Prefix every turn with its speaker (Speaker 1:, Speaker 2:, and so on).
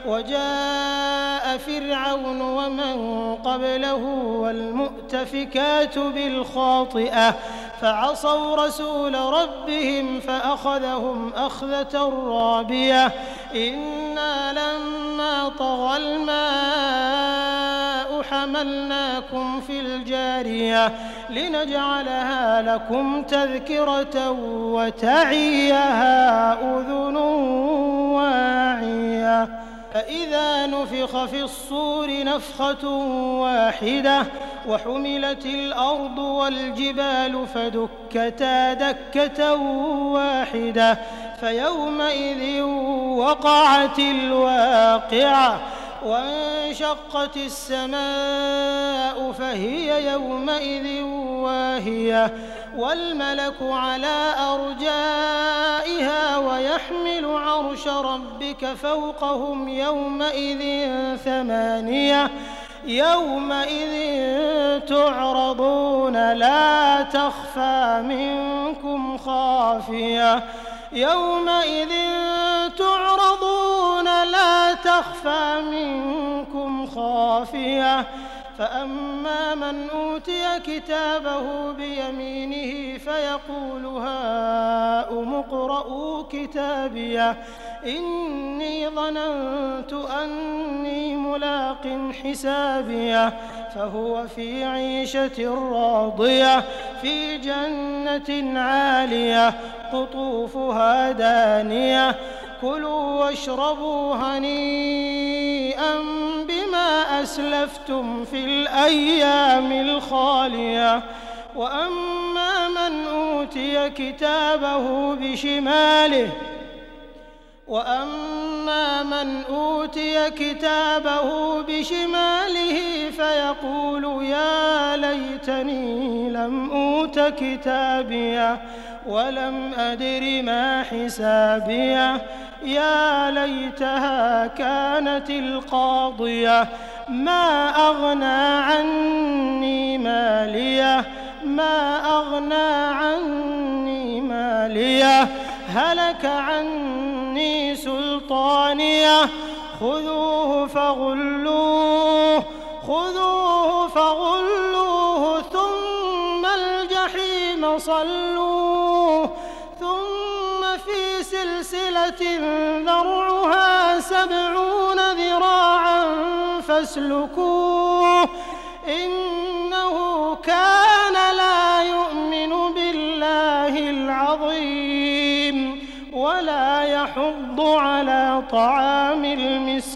Speaker 1: وجاء فرعون ومن قبله والمؤتفكات بالخاطئة فعصوا رسول ربهم فأخذهم أخذة رابية إنا لما طغى الماء حملناكم في الجارية لنجعلها لكم تذكرة وتعيها أذن واعية فإذا نفخ في الصور نفخة واحدة وحملت الأرض والجبال فدكتا دكة واحدة فيومئذ وقعت الواقعة وانشقت السماء فهي يومئذ واهية والملك على أرجائها ويحمل عرش ربك فوقهم يومئذ ثمانية يومئذ تعرضون لا تخفى منكم خافية يومئذ تعرضون لا تخفى منكم خافية فأما من أوتي كتابه بيمينه فيقول هاؤم اقرءوا كتابيه إني ظننت أني ملاق حسابيه فهو في عيشة راضية في جنة عالية قطوفها دانية كلوا واشربوا هنيئا بما أسلفتم في الأيام الخالية وأما من أوتي كتابه بشماله فيقول يا ليتني لم أوت كتابيه ولم أدر ما حسابيه يا ليتها كانت القاضية ما أغنى عني ماليه هلك عني سلطانيه خذوه فغلوه ثم الجحيم صلوه ثم في سلسلة ذرعها 70 ذراعا فاسلكوه إنه كان لا يؤمن بالله العظيم ولا يحض على طعام المسكين